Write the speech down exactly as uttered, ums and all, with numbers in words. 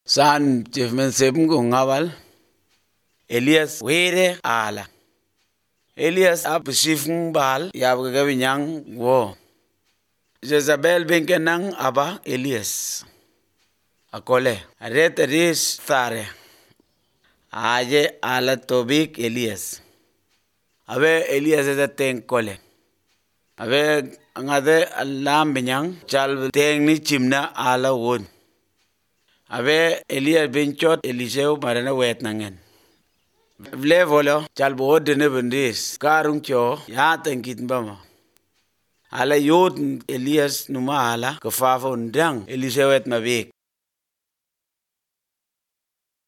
San Jefmen Sebum ngawal. Elias were ala. Elias ab shifung bal yab gabinyang wo. Jezabel benkenang aba Elias. Akole. Aret ris thare. Aje ala tobik Elias. Abe Elias eza teng kole. Abe ngade alam binyang chal teng ni chimna ala won. Abe Elias benchot Eliseu marana wet nangen. Vle volo chal bo dene bendis karung cho ya tenkit bama. Ala yod Elias numa ala kafafo ndang Eliseu et mabek.